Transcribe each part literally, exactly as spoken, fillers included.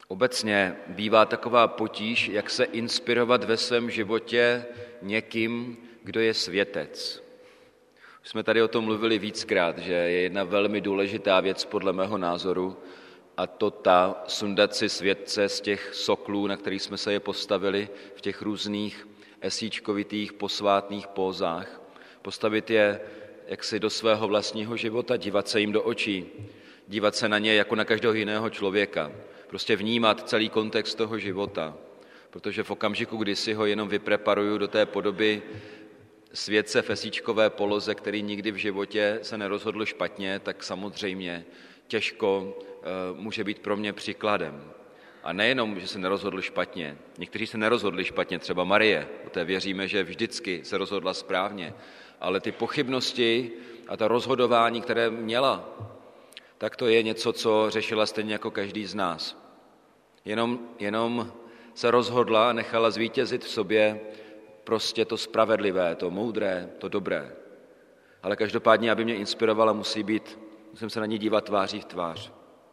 Obecně bývá taková potíž, jak se inspirovat ve svém životě někým, kdo je světec. Už jsme tady o tom mluvili víckrát, že je jedna velmi důležitá věc podle mého názoru, a to ta sundat si světce z těch soklů, na kterých jsme se je postavili v těch různých esíčkovitých posvátných pózách. Postavit je jaksi do svého vlastního života, dívat se jim do očí, dívat se na ně jako na každého jiného člověka. Prostě vnímat celý kontext toho života, protože v okamžiku, kdy si ho jenom vypreparuju do té podoby světce v esíčkové poloze, který nikdy v životě se nerozhodl špatně, tak samozřejmě těžko e, může být pro mě příkladem. A nejenom, že se nerozhodl špatně, někteří se nerozhodli špatně, třeba Marie, o té věříme, že vždycky se rozhodla správně, ale ty pochybnosti a ta rozhodování, které měla, tak to je něco, co řešila stejně jako každý z nás. Jenom, jenom se rozhodla a nechala zvítězit v sobě prostě to spravedlivé, to moudré, to dobré. Ale každopádně, aby mě inspirovala, musí být, musím se na ní dívat tváří v tvář.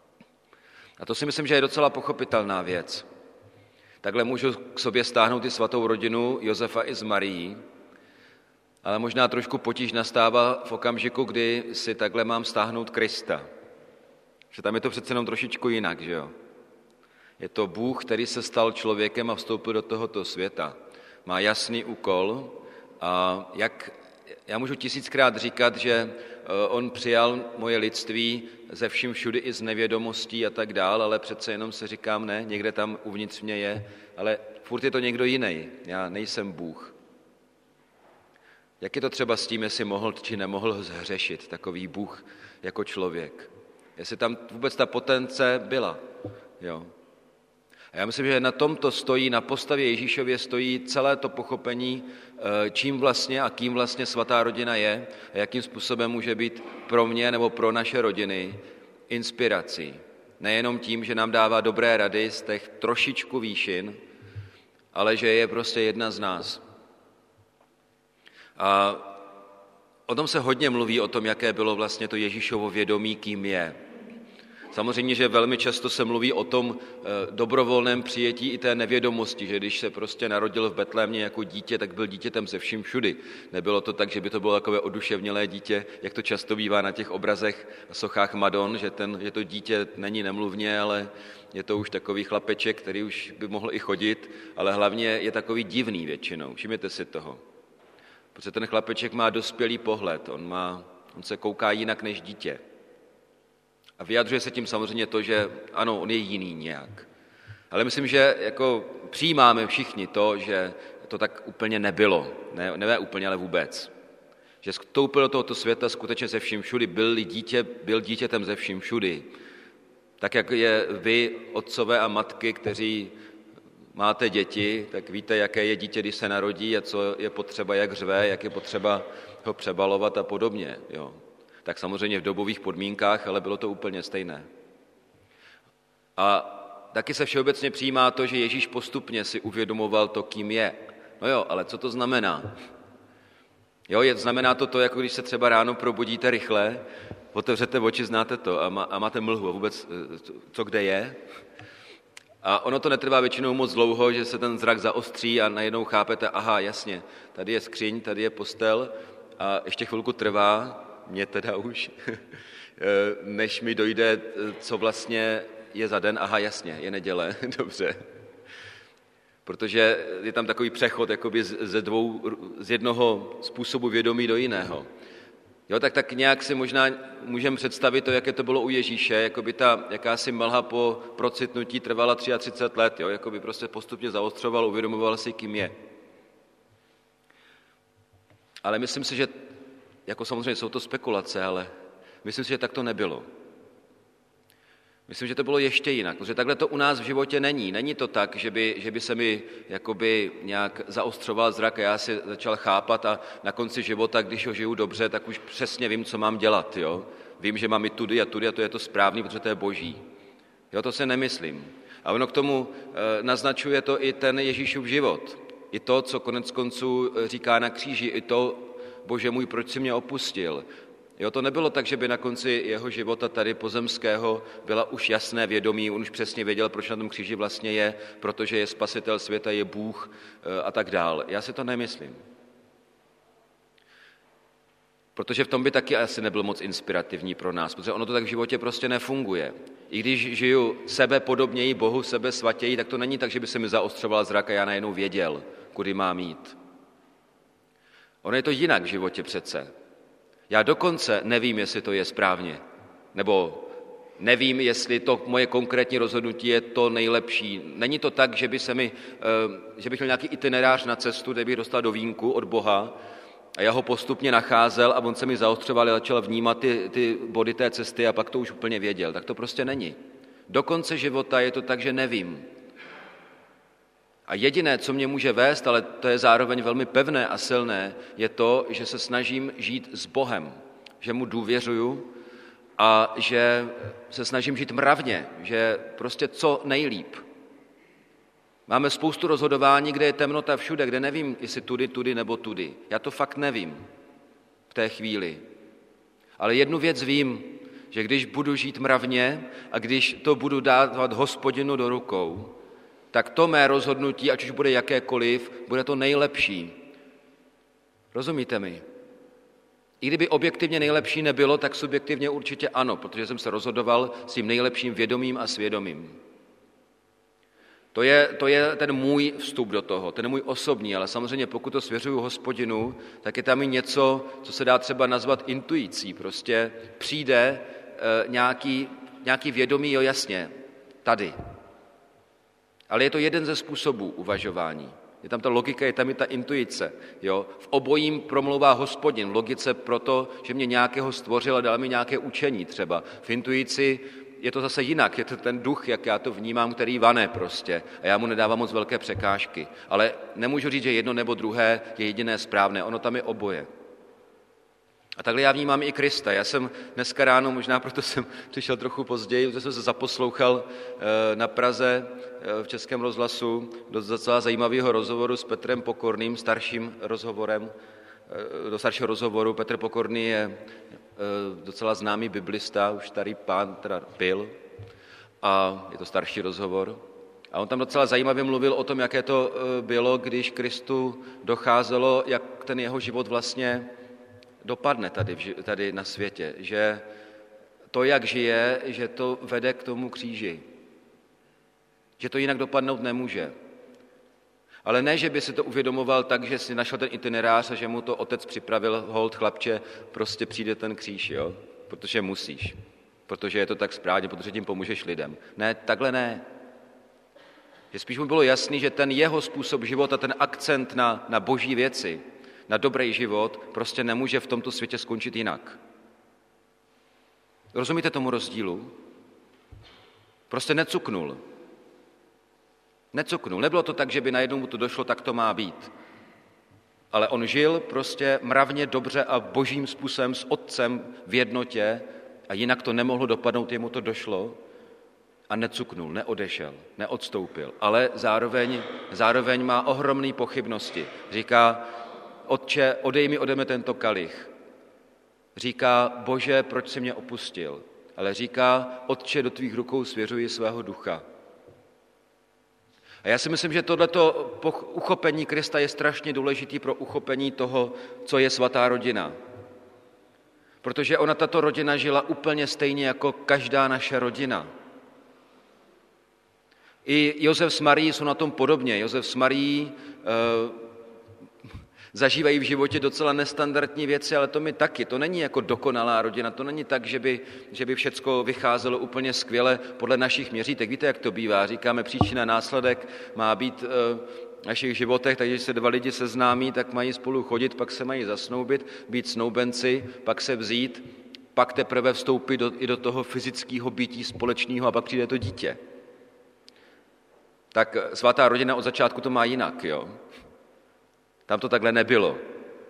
A to si myslím, že je docela pochopitelná věc. Takhle můžu k sobě stáhnout i svatou rodinu Josefa i z Marií, ale možná trošku potíž nastává v okamžiku, kdy si takhle mám stáhnout Krista. Že tam je to přece jenom trošičku jinak, že jo? Je to Bůh, který se stal člověkem a vstoupil do tohoto světa. Má jasný úkol a jak, já můžu tisíckrát říkat, že on přijal moje lidství ze vším všudy i z nevědomostí a tak dál, ale přece jenom se říkám, ne, někde tam uvnitř mě je, ale furt je to někdo jiný, já nejsem Bůh. Jak je to třeba s tím, jestli mohl či nemohl zhřešit takový Bůh jako člověk? Jestli tam vůbec ta potence byla, jo. A já myslím, že na tomto stojí, na postavě Ježíšově stojí celé to pochopení, čím vlastně a kým vlastně svatá rodina je a jakým způsobem může být pro mě nebo pro naše rodiny inspirací. Nejenom tím, že nám dává dobré rady z těch trošičku výšin, ale že je prostě jedna z nás. A o tom se hodně mluví, o tom, jaké bylo vlastně to Ježíšovo vědomí, kým je. Samozřejmě, že velmi často se mluví o tom dobrovolném přijetí i té nevědomosti, že když se prostě narodil v Betlémě jako dítě, tak byl dítětem ze vším všudy. Nebylo to tak, že by to bylo takové oduševnělé dítě, jak to často bývá na těch obrazech a sochách Madon, že, ten, že to dítě není nemluvně, ale je to už takový chlapeček, který už by mohl i chodit, ale hlavně je takový divný většinou. Všimněte si toho. Protože ten chlapeček má dospělý pohled, on, má, on se kouká jinak než dítě. A vyjadřuje se tím samozřejmě to, že ano, on je jiný nějak. Ale myslím, že jako přijímáme všichni to, že to tak úplně nebylo. Ne, ne úplně, ale vůbec. Že vstoupil do tohoto světa skutečně ze vším všudy, byl dítě, byl dítětem ze vším všudy. Tak jak je vy, otcové a matky, kteří máte děti, tak víte, jaké je dítě, když se narodí a co je potřeba, jak řve, jak je potřeba ho přebalovat a podobně. Jo. Tak samozřejmě v dobových podmínkách, ale bylo to úplně stejné. A taky se všeobecně přijímá to, že Ježíš postupně si uvědomoval to, kým je. No jo, ale co to znamená? Jo, je, znamená to to, jako když se třeba ráno probudíte rychle, otevřete oči, znáte to a, má, a máte mlhu a vůbec co kde je. A ono to netrvá většinou moc dlouho, že se ten zrak zaostří a najednou chápete, aha, jasně, tady je skříň, tady je postel a ještě chvilku trvá, mě teda už, než mi dojde, co vlastně je za den, aha, jasně, je neděle, dobře. Protože je tam takový přechod jakoby ze dvou, z jednoho způsobu vědomí do jiného. Jo, tak, tak nějak si možná můžeme představit to, jaké to bylo u Ježíše, jakoby ta jakási mlha po procitnutí trvala třicet tři let, jo, jakoby prostě postupně zaostřoval, uvědomoval si, kým je. Ale myslím si, že jako samozřejmě jsou to spekulace, ale myslím si, že tak to nebylo. Myslím, že to bylo ještě jinak, protože takhle to u nás v životě není. Není to tak, že by, že by se mi jakoby nějak zaostřoval zrak a já si začal chápat a na konci života, když ho žiju dobře, tak už přesně vím, co mám dělat. Jo? Vím, že mám i tudy a tudy a to je to správný, protože to je boží. Jo, to se nemyslím. A ono k tomu e, naznačuje to i ten Ježíšův život. I to, co konec konců říká na kříži, i to, Bože můj, proč jsi mě opustil? Jo, to nebylo tak, že by na konci jeho života tady pozemského byla už jasné vědomí, on už přesně věděl, proč na tom kříži vlastně je, protože je spasitel světa, je Bůh a tak dál. Já si to nemyslím. Protože v tom by taky asi nebyl moc inspirativní pro nás, protože ono to tak v životě prostě nefunguje. I když žiju sebe podobněji Bohu, sebe svatěji, tak to není tak, že by se mi zaostřoval zrak a já najednou věděl, kudy mám jít. Ono je to jinak v životě přece. Já dokonce nevím, jestli to je správně, nebo nevím, jestli to moje konkrétní rozhodnutí je to nejlepší. Není to tak, že, by se mi, že bych měl nějaký itinerář na cestu, kde bych dostal do vínku od Boha a já ho postupně nacházel a on se mi zaostřoval a začal vnímat ty, ty body té cesty a pak to už úplně věděl. Tak to prostě není. Do konce života je to tak, že nevím. A jediné, co mě může vést, ale to je zároveň velmi pevné a silné, je to, že se snažím žít s Bohem, že mu důvěřuju a že se snažím žít mravně, že prostě co nejlíp. Máme spoustu rozhodování, kde je temnota všude, kde nevím, jestli tudy, tudy nebo tudy. Já to fakt nevím v té chvíli. Ale jednu věc vím, že když budu žít mravně a když to budu dávat Hospodinu do rukou, tak to mé rozhodnutí, ať už bude jakékoliv, bude to nejlepší. Rozumíte mi? I kdyby objektivně nejlepší nebylo, tak subjektivně určitě ano, protože jsem se rozhodoval s tím nejlepším vědomím a svědomím. To je, to je ten můj vstup do toho, ten můj osobní, ale samozřejmě pokud to svěřuju Hospodinu, tak je tam i něco, co se dá třeba nazvat intuicí. Prostě přijde e, nějaký, nějaký vědomí, jo jasně, tady. Ale je to jeden ze způsobů uvažování. Je tam ta logika, je tam i ta intuice. Jo? V obojím promlouvá Hospodin. V logice proto, že mě nějakého stvořil a dal mi nějaké učení třeba. V intuici je to zase jinak. Je to ten duch, jak já to vnímám, který vane prostě. A já mu nedávám moc velké překážky. Ale nemůžu říct, že jedno nebo druhé je jediné správné. Ono tam je oboje. A takhle já vnímám i Krista. Já jsem dneska ráno, možná proto jsem přišel trochu později, protože jsem se zaposlouchal na Praze v Českém rozhlasu do docela zajímavého rozhovoru s Petrem Pokorným, starším rozhovorem, do staršího rozhovoru. Petr Pokorný je docela známý biblista, už starý pán, teda byl, a je to starší rozhovor. A on tam docela zajímavě mluvil o tom, jaké to bylo, když Kristu docházelo, jak ten jeho život vlastně dopadne tady, tady na světě, že to, jak žije, že to vede k tomu kříži. Že to jinak dopadnout nemůže. Ale ne, že by si to uvědomoval tak, že si našel ten itinerář a že mu to otec připravil, hold chlapče, prostě přijde ten kříž, jo? Protože musíš. Protože je to tak správně, protože tím pomůžeš lidem. Ne, takhle ne. Že spíš mu bylo jasný, že ten jeho způsob života, ten akcent na, na boží věci, na dobrý život, prostě nemůže v tomto světě skončit jinak. Rozumíte tomu rozdílu? Prostě necuknul. Necuknul. Nebylo to tak, že by najednou mu to došlo, tak to má být. Ale on žil prostě mravně, dobře a božím způsobem s otcem v jednotě a jinak to nemohlo dopadnout, jemu to došlo a necuknul, neodešel, neodstoupil. Ale zároveň, zároveň má ohromné pochybnosti. Říká, Otče, odej mi ode mě tento kalich. Říká, Bože, proč jsi mě opustil? Ale říká, Otče, do tvých rukou svěřuji svého ducha. A já si myslím, že tohleto uchopení Krista je strašně důležitý pro uchopení toho, co je svatá rodina. Protože ona, tato rodina, žila úplně stejně jako každá naše rodina. I Josef s Marií jsou na tom podobně. Josef s Marií e, zažívají v životě docela nestandardní věci, ale to my taky. To není jako dokonalá rodina, to není tak, že by, že by všecko vycházelo úplně skvěle podle našich měřítek. Víte, jak to bývá? Říkáme, příčina následek má být e, v našich životech, takže když se dva lidi seznámí, tak mají spolu chodit, pak se mají zasnoubit, být snoubenci, pak se vzít, pak teprve vstoupit do, i do toho fyzického bytí společného a pak přijde to dítě. Tak svatá rodina od začátku to má jinak, jo? Tam to takhle nebylo.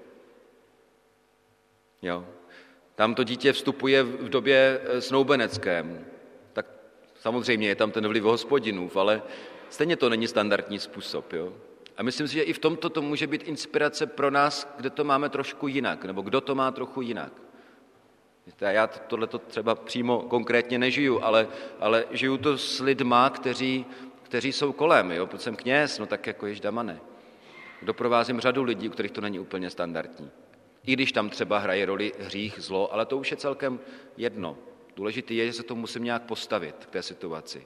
Jo. Tam to dítě vstupuje v době snoubeneckém. Tak samozřejmě je tam ten vliv Hospodinův, ale stejně to není standardní způsob. Jo. A myslím si, že i v tomto to může být inspirace pro nás, kde to máme trošku jinak, nebo kdo to má trochu jinak. Já tohleto třeba přímo konkrétně nežiju, ale, ale žiju to s lidma, kteří, kteří jsou kolem. Jo? Protože jsem kněz, no tak jako jež damane. Doprovázím řadu lidí, u kterých to není úplně standardní. I když tam třeba hraje roli hřích, zlo, ale to už je celkem jedno. Důležité je, že se to musím nějak postavit k té situaci.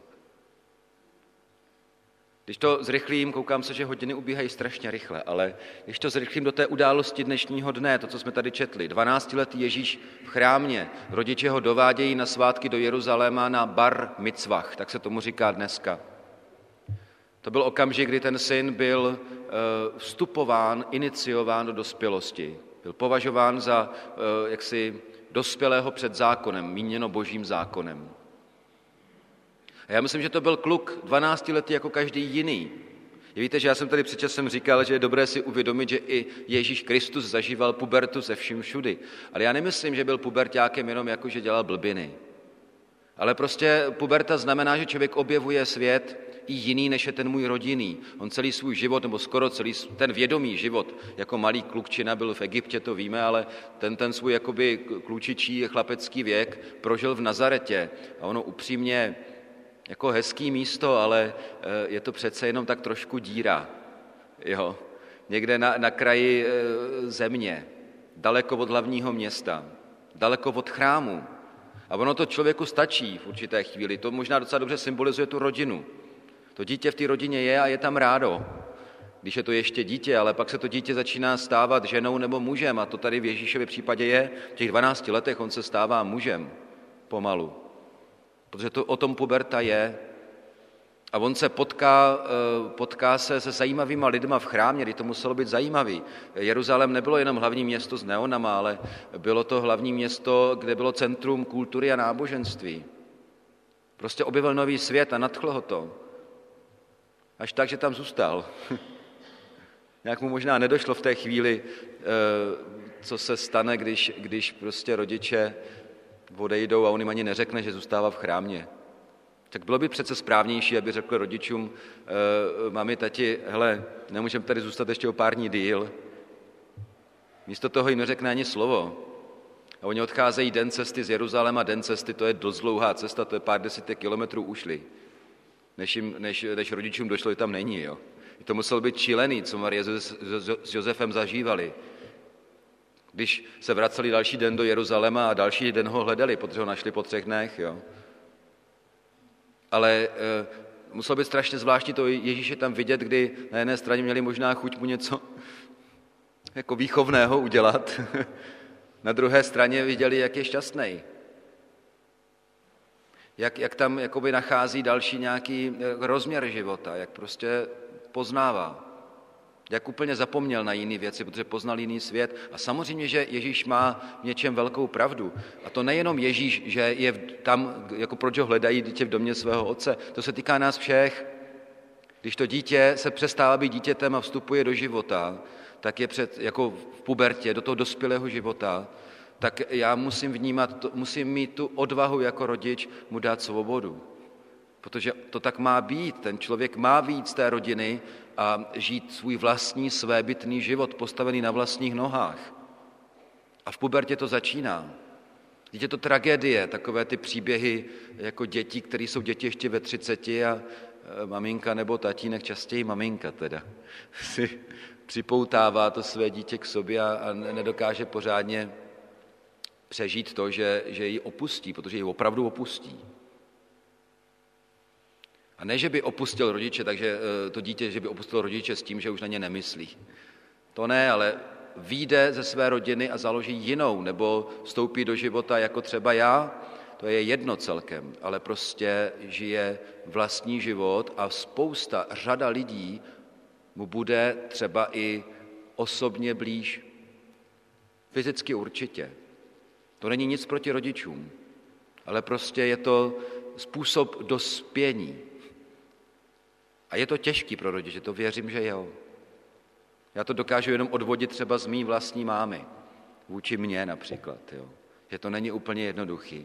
Když to zrychlím, koukám se, že hodiny ubíhají strašně rychle, ale když to zrychlím do té události dnešního dne, to, co jsme tady četli, dvanáctiletý Ježíš v chrámě, rodiče ho dovádějí na svátky do Jeruzaléma na bar mitzvah, tak se tomu říká dneska. To byl okamžik, kdy ten syn byl vstupován, iniciován do dospělosti. Byl považován za jaksi dospělého před zákonem, míněno božím zákonem. A já myslím, že to byl kluk dvanáctiletý jako každý jiný. Víte, že já jsem tady před časem říkal, že je dobré si uvědomit, že i Ježíš Kristus zažíval pubertu se vším všudy. Ale já nemyslím, že byl puberťákem jenom jako, že dělal blbiny. Ale prostě puberta znamená, že člověk objevuje svět i jiný, než je ten můj rodinný. On celý svůj život, nebo skoro celý ten vědomý život, jako malý klukčina byl v Egyptě, to víme, ale ten, ten svůj jakoby klučičí chlapecký věk prožil v Nazaretě. A ono upřímně jako hezký místo, ale je to přece jenom tak trošku díra. Jo? Někde na, na kraji země, daleko od hlavního města, daleko od chrámu. A ono to člověku stačí v určité chvíli. To možná docela dobře symbolizuje tu rodinu. To dítě v té rodině je a je tam rádo. Když je to ještě dítě, ale pak se to dítě začíná stávat ženou nebo mužem. A to tady v Ježíšově případě je. V těch dvanácti letech on se stává mužem pomalu. Protože to o tom puberta je. A on se potká, potká se se zajímavýma lidma v chrámě, kdy to muselo být zajímavý. Jeruzalém nebylo jenom hlavní město s neonama, ale bylo to hlavní město, kde bylo centrum kultury a náboženství. Prostě objevil nový svět a nadchlo ho to. Až tak, že tam zůstal. Nějak mu možná nedošlo v té chvíli, co se stane, když, když prostě rodiče odejdou a on jim ani neřekne, že zůstává v chrámě. Tak bylo by přece správnější, aby řekl rodičům, mami, tati, hele, nemůžeme tady zůstat ještě o pár dní díl. Místo toho jim neřekne ani slovo. A oni odcházejí den cesty z Jeruzaléma, den cesty, to je dost dlouhá cesta, to je pár desítek kilometrů ušli. Než, jim, než, než rodičům došlo, že tam není. Jo. To muselo být šílený, co Marie s, s Josefem zažívali. Když se vraceli další den do Jeruzaléma a další den ho hledali, protože ho našli po třech dnech. Jo. Ale e, muselo být strašně zvláštní to Ježíše tam vidět, kdy na jedné straně měli možná chuť mu něco jako výchovného udělat. Na druhé straně viděli, jak je šťastný. Jak, jak tam jakoby nachází další nějaký rozměr života, jak prostě poznává. Jak úplně zapomněl na jiné věci, protože poznal jiný svět. A samozřejmě, že Ježíš má v něčem velkou pravdu. A to nejenom Ježíš, že je tam, jako proč ho hledají dítě v domě svého otce. To se týká nás všech. Když to dítě se přestává být dítětem a vstupuje do života, tak je před, jako v pubertě, do toho dospělého života, tak já musím vnímat, musím mít tu odvahu jako rodič mu dát svobodu. Protože to tak má být. Ten člověk má být z té rodiny a žít svůj vlastní svébytný život, postavený na vlastních nohách. A v pubertě to začíná. Je to tragédie, takové ty příběhy jako dětí, které jsou děti ještě ve třiceti a maminka nebo tatínek, častěji maminka teda, si připoutává to své dítě k sobě a, a nedokáže pořádně přežít to, že, že ji opustí, protože ji opravdu opustí. A ne, že by opustil rodiče, takže to dítě, že by opustil rodiče s tím, že už na ně nemyslí. To ne, ale vyjde ze své rodiny a založí jinou, nebo vstoupí do života jako třeba já, to je jedno celkem, ale prostě žije vlastní život a spousta, řada lidí mu bude třeba i osobně blíž. Fyzicky určitě. To není nic proti rodičům, ale prostě je to způsob dospění. A je to těžký pro rodiče, to věřím, že jo. Já to dokážu jenom odvodit třeba z mý vlastní mámy, vůči mně například, jo. Že to není úplně jednoduchý.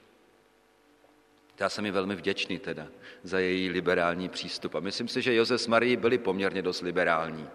Já jsem jí velmi vděčný teda za její liberální přístup. A myslím si, že Josef s Marií byli poměrně dost liberální.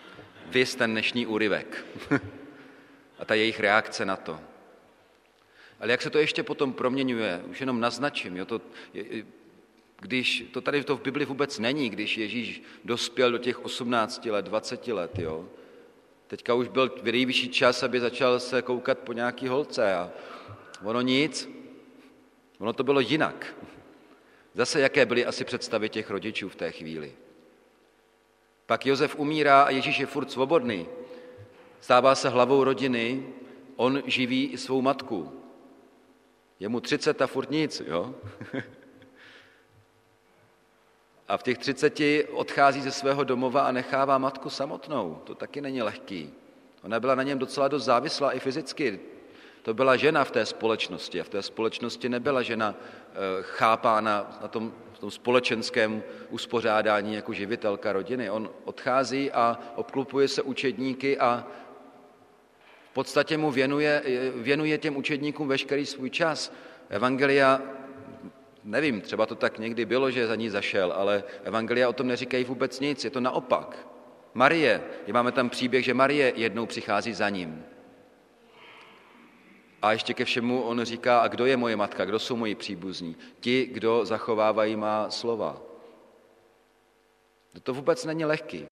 Viz ten dnešní úryvek a ta jejich reakce na to. Ale jak se to ještě potom proměňuje, už jenom naznačím, jo, to, když to tady to v Bibli vůbec není, když Ježíš dospěl do těch osmnácti let, dvaceti let, jo. Teďka už byl nejvyšší čas, aby začal se koukat po nějaký holce a ono nic, ono to bylo jinak. Zase jaké byly asi představy těch rodičů v té chvíli. Pak Josef umírá a Ježíš je furt svobodný. Stává se hlavou rodiny, on živí i svou matku. Je mu třicet a furt nic, jo? A v těch třiceti odchází ze svého domova a nechává matku samotnou. To taky není lehký. Ona byla na něm docela dost závislá i fyzicky. To byla žena v té společnosti a v té společnosti nebyla žena chápána na tom, v tom společenském uspořádání jako živitelka rodiny. On odchází a obklopuje se učedníky a v podstatě mu věnuje, věnuje těm učedníkům veškerý svůj čas. Evangelia, nevím, třeba to tak někdy bylo, že za ní zašel, ale evangelia o tom neříkají vůbec nic, je to naopak. Marie, máme tam příběh, že Marie jednou přichází za ním. A ještě ke všemu on říká, a kdo je moje matka, kdo jsou moji příbuzní? Ti, kdo zachovávají má slova. To vůbec není lehký.